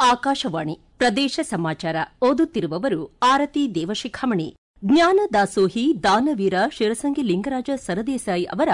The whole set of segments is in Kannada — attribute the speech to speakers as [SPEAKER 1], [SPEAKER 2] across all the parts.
[SPEAKER 1] ಆಕಾಶವಾಣಿ ಪ್ರದೇಶ ಸಮಾಚಾರ ಓದುತ್ತಿರುವವರು ಆರತಿ ದೇವಶಿಖಾಮಣಿ. ಜ್ಞಾನ ದಾಸೋಹಿ ದಾನವೀರ ಶಿರಸಂಗಿ ಲಿಂಗರಾಜ ಸರದೇಸಾಯಿ ಅವರ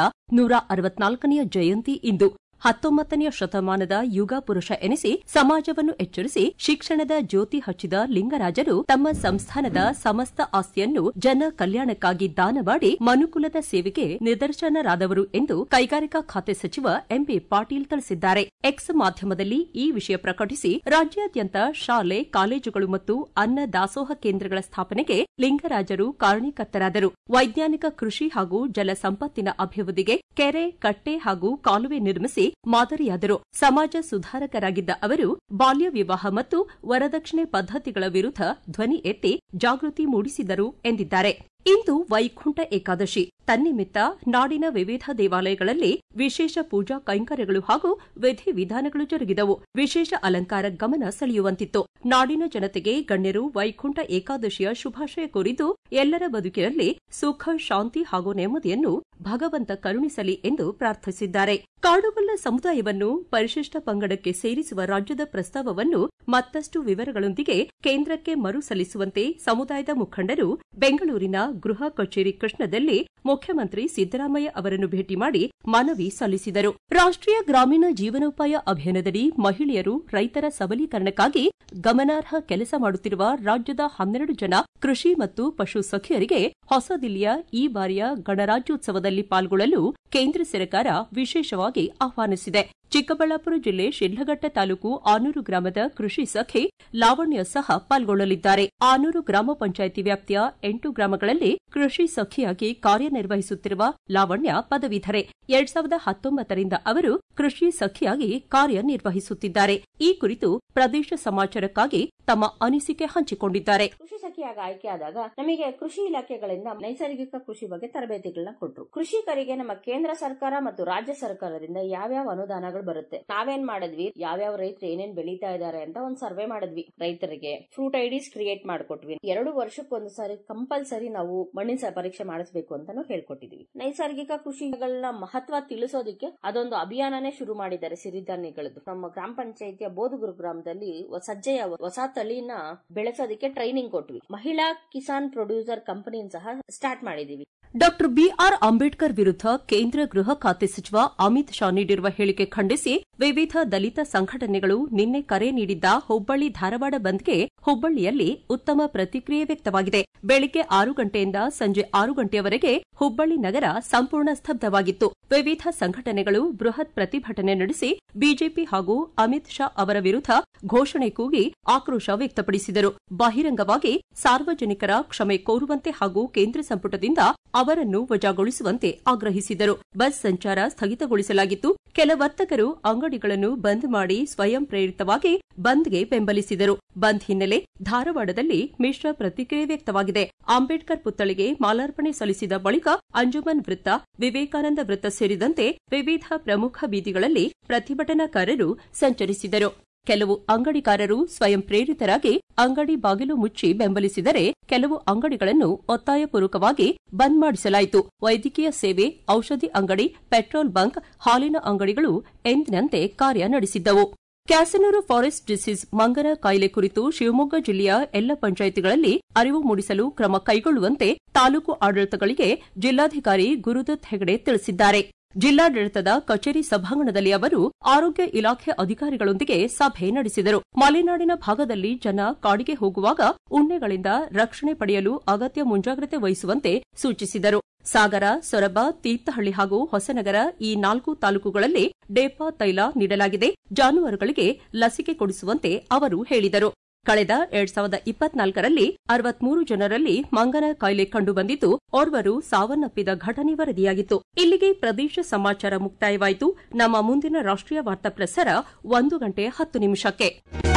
[SPEAKER 1] 164ನೇ ಜಯಂತಿ ಇಂದು. 19ನೇ ಶತಮಾನದ ಯುಗ ಪುರುಷ ಎನಿಸಿ ಸಮಾಜವನ್ನು ಎಚ್ಚರಿಸಿ ಶಿಕ್ಷಣದ ಜ್ಯೋತಿ ಹಚ್ಚಿದ ಲಿಂಗರಾಜರು ತಮ್ಮ ಸಂಸ್ಥಾನದ ಸಮಸ್ತ ಆಸ್ತಿಯನ್ನು ಜನ ಕಲ್ಯಾಣಕ್ಕಾಗಿ ದಾನ ಮಾಡಿ ಮನುಕುಲದ ಸೇವೆಗೆ ನಿದರ್ಶನರಾದವರು ಎಂದು ಕೈಗಾರಿಕಾ ಖಾತೆ ಸಚಿವ ಎಂಬಿ ಪಾಟೀಲ್ ತಿಳಿಸಿದ್ದಾರೆ. ಎಕ್ಸ್ ಮಾಧ್ಯಮದಲ್ಲಿ ಈ ವಿಷಯ ಪ್ರಕಟಿಸಿ ರಾಜ್ಯಾದ್ಯಂತ ಶಾಲೆ, ಕಾಲೇಜುಗಳು ಮತ್ತು ಅನ್ನ ದಾಸೋಹ ಕೇಂದ್ರಗಳ ಸ್ಥಾಪನೆಗೆ ಲಿಂಗರಾಜರು ಕಾರಣೀಕರ್ತರಾದರು. ವೈಜ್ಞಾನಿಕ ಕೃಷಿ ಹಾಗೂ ಜಲ ಸಂಪತ್ತಿನ ಅಭಿವೃದ್ಧಿಗೆ ಕೆರೆ, ಕಟ್ಟೆ ಹಾಗೂ ಕಾಲುವೆ ನಿರ್ಮಿಸಿ ಮಾದರಿಯಾದರು. ಸಮಾಜ ಸುಧಾರಕರಾಗಿದ್ದ ಅವರು ಬಾಲ್ಯ ವಿವಾಹ ಮತ್ತು ವರದಕ್ಷಿಣೆ ಪದ್ದತಿಗಳ ವಿರುದ್ಧ ಧ್ವನಿ ಎತ್ತಿ ಜಾಗೃತಿ ಮೂಡಿಸಿದರು ಎಂದಿದ್ದಾರೆ. ಇಂದು ವೈಕುಂಠ ಏಕಾದಶಿ. ತನ್ನಿಮಿತ್ತ ನಾಡಿನ ವಿವಿಧ ದೇವಾಲಯಗಳಲ್ಲಿ ವಿಶೇಷ ಪೂಜಾ ಕೈಂಕರ್ಯಗಳು ಹಾಗೂ ವಿಧಿವಿಧಾನಗಳು ಜರುಗಿದವು. ವಿಶೇಷ ಅಲಂಕಾರ ಗಮನ ಸೆಳೆಯುವಂತಿತ್ತು. ನಾಡಿನ ಜನತೆಗೆ ಗಣ್ಯರು ವೈಕುಂಠ ಏಕಾದಶಿಯ ಶುಭಾಶಯ ಕೋರಿದ್ದು ಎಲ್ಲರ ಬದುಕಿನಲ್ಲಿ ಸುಖ, ಶಾಂತಿ ಹಾಗೂ ನೆಮ್ಮದಿಯನ್ನು ಭಗವಂತ ಕರುಣಿಸಲಿ ಎಂದು ಪ್ರಾರ್ಥಿಸಿದ್ದಾರೆ. ಕಾಡುಗೊಲ್ಲ ಸಮುದಾಯವನ್ನು ಪರಿಶಿಷ್ಟ ಪಂಗಡಕ್ಕೆ ಸೇರಿಸುವ ರಾಜ್ಯದ ಪ್ರಸ್ತಾವವನ್ನು ಮತ್ತಷ್ಟು ವಿವರಗಳೊಂದಿಗೆ ಕೇಂದ್ರಕ್ಕೆ ಮರು ಸಲ್ಲಿಸುವಂತೆ ಸಮುದಾಯದ ಮುಖಂಡರು ಬೆಂಗಳೂರಿನ ಗೃಹ ಕಚೇರಿ ಕೃಷ್ಣದಲ್ಲಿ ಮುಖ್ಯಮಂತ್ರಿ ಸಿದ್ದರಾಮಯ್ಯ ಅವರನ್ನು ಭೇಟಿ ಮಾಡಿ ಮನವಿ ಸಲ್ಲಿಸಿದರು. ರಾಷ್ಟೀಯ ಗ್ರಾಮೀಣ ಜೀವನೋಪಾಯ ಅಭಿಯಾನದಡಿ ಮಹಿಳೆಯರು, ರೈತರ ಸಬಲೀಕರಣಕ್ಕಾಗಿ ಗಮನಾರ್ಹ ಕೆಲಸ ಮಾಡುತ್ತಿರುವ ರಾಜ್ಯದ 12 ಜನ ಕೃಷಿ ಮತ್ತು ಪಶು ಸಖಿಯರಿಗೆ ಹೊಸದಿಲ್ಲಿಯ ಈ ಬಾರಿಯ ಗಣರಾಜ್ಯೋತ್ಸವದಲ್ಲಿ ಪಾಲ್ಗೊಳ್ಳಲು ಕೇಂದ್ರ ಸರ್ಕಾರ ವಿಶೇಷವಾಗಿ ಆಹ್ವಾನಿಸಿದೆ. ಚಿಕ್ಕಬಳ್ಳಾಪುರ ಜಿಲ್ಲೆ ಶಿಡ್ಲಘಟ್ಟ ತಾಲೂಕು ಆನೂರು ಗ್ರಾಮದ ಕೃಷಿ ಸಖಿ ಲಾವಣ್ಯ ಸಹ ಪಾಲ್ಗೊಳ್ಳಲಿದ್ದಾರೆ. ಆನೂರು ಗ್ರಾಮ ಪಂಚಾಯಿತಿ ವ್ಯಾಪ್ತಿಯ 8 ಗ್ರಾಮಗಳಲ್ಲಿ ಕೃಷಿ ಸಖಿಯಾಗಿ ಕಾರ್ಯನಿರ್ವಹಿಸುತ್ತಿರುವ ಲಾವಣ್ಯ ಪದವೀಧರೆ. 2019ರಿಂದ ಅವರು ಕೃಷಿ ಸಖಿಯಾಗಿ ಕಾರ್ಯನಿರ್ವಹಿಸುತ್ತಿದ್ದಾರೆ. ಈ ಕುರಿತು ಪ್ರದೇಶ ಸಮಾಚಾರಕ್ಕಾಗಿ ತಮ್ಮ ಅನಿಸಿಕೆ ಹಂಚಿಕೊಂಡಿದ್ದಾರೆ.
[SPEAKER 2] ಕೃಷಿ ಸಖಿಯಾಗಿ ಆಯ್ಕೆಯಾದಾಗ ನಮಗೆ ಕೃಷಿ ಇಲಾಖೆಗಳಿಂದ ನೈಸರ್ಗಿಕ ಕೃಷಿ ಬಗ್ಗೆ ತರಬೇತಿಗಳನ್ನ ಕೊಟ್ಟರು. ಕೃಷಿಕರಿಗೆ ನಮ್ಮ ಕೇಂದ್ರ ಸರ್ಕಾರ ಮತ್ತು ರಾಜ್ಯ ಸರ್ಕಾರದಿಂದ ಯಾವ್ಯಾವ ಅನುದಾನಗಳು ಬರುತ್ತೆ, ನಾವೇನ್ ಮಾಡಿದ್ವಿ, ಯಾವ್ಯಾವ ರೈತರು ಏನೇನ್ ಬೆಳೀತಾ ಇದಾರೆ ಅಂತ ಒಂದ್ ಸರ್ವೆ ಮಾಡಿದ್ವಿ. ರೈತರಿಗೆ ಫ್ರೂಟ್ ಐಡಿಸ್ ಕ್ರಿಯೇಟ್ ಮಾಡ್ಕೊಟ್ವಿ. 2 ವರ್ಷಕ್ಕೊಂದು ಸಾರಿ ಕಂಪಲ್ಸರಿ ನಾವು ಮಣ್ಣಿನ ಪರೀಕ್ಷೆ ಮಾಡಿಸಬೇಕು ಅಂತಾನು ಹೇಳ್ಕೊಟ್ಟಿದ್ವಿ. ನೈಸರ್ಗಿಕ ಕೃಷಿಗಳನ್ನ ಮಹತ್ವ ತಿಳಿಸೋದಕ್ಕೆ ಅದೊಂದು ಅಭಿಯಾನನೇ ಶುರು ಮಾಡಿದ್ದಾರೆ ಸಿರಿಧಾನ್ಯಗಳದ್ದು. ನಮ್ಮ ಗ್ರಾಮ ಪಂಚಾಯಿತಿಯ ಬೋಧಗುರು ಗ್ರಾಮದಲ್ಲಿ ಸಜ್ಜೆಯ ಹೊಸ ತಳಿನ ಬೆಳೆಸೋದಕ್ಕೆ ಟ್ರೈನಿಂಗ್ ಕೊಟ್ವಿ. ಮಹಿಳಾ ಕಿಸಾನ್ ಪ್ರೊಡ್ಯೂಸರ್ ಕಂಪನಿ ಸಹ ಸ್ಟಾರ್ಟ್ ಮಾಡಿದೀವಿ.
[SPEAKER 1] ಡಾ ಬಿಆರ್ ಅಂಬೇಡ್ಕರ್ ವಿರುದ್ಧ ಕೇಂದ್ರ ಗೃಹ ಖಾತೆ ಸಚಿವ ಅಮಿತ್ ಶಾ ನೀಡಿರುವ ಹೇಳಿಕೆ ಖಂಡಿಸಿ ವಿವಿಧ ದಲಿತ ಸಂಘಟನೆಗಳು ನಿನ್ನೆ ಕರೆ ನೀಡಿದ್ದ ಹುಬ್ಬಳ್ಳಿ ಧಾರವಾಡ ಬಂದ್ಗೆ ಹುಬ್ಬಳ್ಳಿಯಲ್ಲಿ ಉತ್ತಮ ಪ್ರತಿಕ್ರಿಯೆ ವ್ಯಕ್ತವಾಗಿದೆ. ಬೆಳಗ್ಗೆ 6 ಗಂಟೆಯಿಂದ ಸಂಜೆ 6 ಗಂಟೆಯವರೆಗೆ ಹುಬ್ಬಳ್ಳಿ ನಗರ ಸಂಪೂರ್ಣ ಸ್ತಬ್ಧವಾಗಿತ್ತು. ವಿವಿಧ ಸಂಘಟನೆಗಳು ಬೃಹತ್ ಪ್ರತಿಭಟನೆ ನಡೆಸಿ ಬಿಜೆಪಿ ಹಾಗೂ ಅಮಿತ್ ಶಾ ಅವರ ವಿರುದ್ಧ ಘೋಷಣೆ ಕೂಗಿ ಆಕ್ರೋಶ ವ್ಯಕ್ತಪಡಿಸಿದರು. ಬಹಿರಂಗವಾಗಿ ಸಾರ್ವಜನಿಕರ ಕ್ಷಮೆ ಕೋರುವಂತೆ ಹಾಗೂ ಕೇಂದ್ರ ಸಂಪುಟದಿಂದ ಅವರನ್ನು ವಜಾಗೊಳಿಸುವಂತೆ ಆಗ್ರಹಿಸಿದರು. ಬಸ್ ಸಂಚಾರ ಸ್ಥಗಿತಗೊಳಿಸಲಾಗಿತ್ತು. ಕೆಲ ವರ್ತಕರು ಅಂಗಡಿಗಳನ್ನು ಬಂದ್ ಮಾಡಿ ಸ್ವಯಂ ಪ್ರೇರಿತವಾಗಿ ಬಂದ್ಗೆ ಬೆಂಬಲಿಸಿದರು. ಬಂದ್ ಹಿನ್ನೆಲೆ ಧಾರವಾಡದಲ್ಲಿ ಮಿಶ್ರ ಪ್ರತಿಕ್ರಿಯೆ ವ್ಯಕ್ತವಾಗಿದೆ. ಅಂಬೇಡ್ಕರ್ ಪುತ್ಥಳಿಗೆ ಮಾಲಾರ್ಪಣೆ ಸಲ್ಲಿಸಿದ ಬಳಿಕ ಅಂಜುಮನ್ ವೃತ್ತ, ವಿವೇಕಾನಂದ ವೃತ್ತ ಸೇರಿದಂತೆ ವಿವಿಧ ಪ್ರಮುಖ ಬೀದಿಗಳಲ್ಲಿ ಪ್ರತಿಭಟನಾಕಾರರು ಸಂಚರಿಸಿದರು. ಕೆಲವು ಅಂಗಡಿಕಾರರು ಸ್ವಯಂ ಪ್ರೇರಿತರಾಗಿ ಅಂಗಡಿ ಬಾಗಿಲು ಮುಚ್ಚಿ ಬೆಂಬಲಿಸಿದರೆ ಕೆಲವು ಅಂಗಡಿಗಳನ್ನು ಒತ್ತಾಯಪೂರ್ವಕವಾಗಿ ಬಂದ್ ಮಾಡಿಸಲಾಯಿತು. ವೈದ್ಯಕೀಯ ಸೇವೆ, ಔಷಧಿ ಅಂಗಡಿ, ಪೆಟ್ರೋಲ್ ಬಂಕ್, ಹಾಲಿನ ಅಂಗಡಿಗಳು ಎಂದಿನಂತೆ ಕಾರ್ಯ ನಡೆಸಿದ್ದವು. ಕ್ಯಾಸನೂರು ಫಾರೆಸ್ಟ್ ಡಿಸೀಸ್ ಮಂಗನ ಕಾಯಿಲೆ ಕುರಿತು ಶಿವಮೊಗ್ಗ ಜಿಲ್ಲೆಯ ಎಲ್ಲ ಪಂಚಾಯಿತಿಗಳಲ್ಲಿ ಅರಿವು ಮೂಡಿಸಲು ಕ್ರಮ ಕೈಗೊಳ್ಳುವಂತೆ ತಾಲೂಕು ಆಡಳಿತಗಳಿಗೆ ಜಿಲ್ಲಾಧಿಕಾರಿ ಗುರುದತ್ ಹೆಗಡೆ ತಿಳಿಸಿದ್ದಾರೆ. ಜಿಲ್ಲಾಡಳಿತದ ಕಚೇರಿ ಸಭಾಂಗಣದಲ್ಲಿ ಅವರು ಆರೋಗ್ಯ ಇಲಾಖೆ ಅಧಿಕಾರಿಗಳೊಂದಿಗೆ ಸಭೆ ನಡೆಸಿದರು. ಮಲೆನಾಡಿನ ಭಾಗದಲ್ಲಿ ಜನ ಕಾಡಿಗೆ ಹೋಗುವಾಗ ಉಣ್ಣೆಗಳಿಂದ ರಕ್ಷಣೆ ಪಡೆಯಲು ಅಗತ್ಯ ಮುಂಜಾಗ್ರತೆ ವಹಿಸುವಂತೆ ಸೂಚಿಸಿದರು. ಸಾಗರ, ಸೊರಬ, ತೀರ್ಥಹಳ್ಳಿ ಹಾಗೂ ಹೊಸನಗರ ಈ 4 ತಾಲೂಕುಗಳಲ್ಲಿ ಡೇಪಾ ತೈಲ ನೀಡಲಾಗಿದೆ. ಜಾನುವಾರುಗಳಿಗೆ ಲಸಿಕೆ ಕೊಡಿಸುವಂತೆ ಅವರು ಹೇಳಿದರು. ಕಳೆದ 2024ರಲ್ಲಿ 63 ಜನರಲ್ಲಿ ಮಂಗನ ಕಾಯಿಲೆ ಕಂಡುಬಂದಿದ್ದು ಓರ್ವರು ಸಾವನ್ನಪ್ಪಿದ ಘಟನೆ ವರದಿಯಾಗಿತ್ತು. ಇಲ್ಲಿಗೆ ಪ್ರದೇಶ ಸಮಾಚಾರ ಮುಕ್ತಾಯವಾಯಿತು. ನಮ್ಮ ಮುಂದಿನ ರಾಷ್ಟ್ರೀಯ ವಾರ್ತಾ ಪ್ರಸಾರ 1 ಗಂಟೆ 10 ನಿಮಿಷಕ್ಕೆ.